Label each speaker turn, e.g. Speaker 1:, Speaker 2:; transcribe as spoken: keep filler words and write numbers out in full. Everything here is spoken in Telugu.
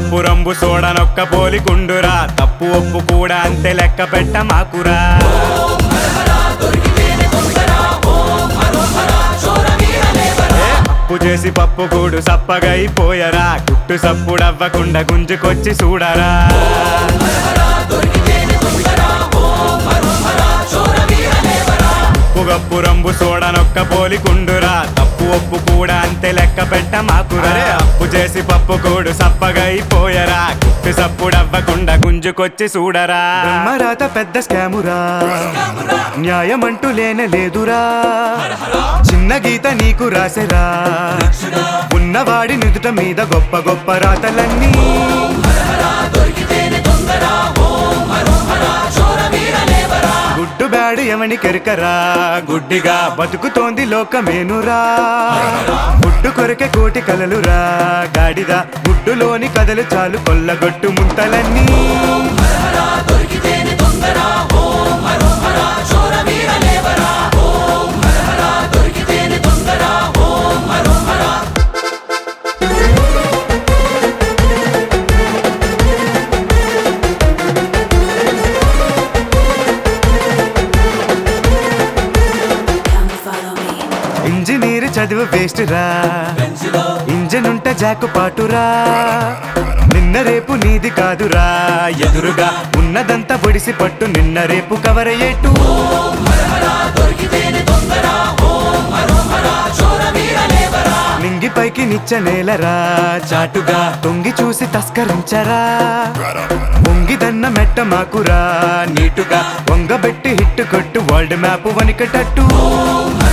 Speaker 1: గప్పు రంబు సోడనొక్క పోలికుండురా తప్పు ఒప్పు కూడా అంతే లెక్క పెట్ట మాకురా అప్పు చేసి పప్పు కూడు సప్పగైపోయరా గుట్టు సప్పుడవ్వకుండా గుంజుకొచ్చి చూడరా గప్పు రంబు సోడనొక్క పోలికుండురా తప్పు ఒప్పు కూడా అంతే లెక్క పెట్ట మాకురా అప్పు చేసి పప్పు కూడు సప్పగైపోయరా గుట్టు సప్పుడవ్వకుండా గుంజుకొచ్చి చూడరా బ్రహ్మరాత పెద్ద స్కామురా న్యాయమంటూ లేనే లేదురా చిన్న గీత నీకు రాసెరా ఉన్నవాడి నుదుట మీద గొప్ప గొప్ప రాతలన్నీ గుడ్డు బ్యాడు ఎవని కెరకరా గుడ్డిగా బతుకుతోంది లోకమేనురా గుడ్డు కొరకే కోటి కలలురా గాడిద గుడ్డులోని కథలు చాలు కొల్లగొట్టు ముంతలన్నీ ఇంజనీర్ చదువు వేస్ట్ రా ఇంజన్ ఉంటే జాకు పాటురా నిన్న రేపు నీది కాదురా ఎదురుగా ఉన్నదంతా పొడిసి పట్టు నిన్న రేపు కవరయ్యేటు నింగి పైకి నిచ్చ నేలరా చాటుగా తొంగి చూసి తస్కరించరా పొంగిదన్న మెట్ట మాకురా నీటుగా వంగబెట్టి హిట్టు కొట్టు వరల్డ్ మ్యాప్ వనికటట్టు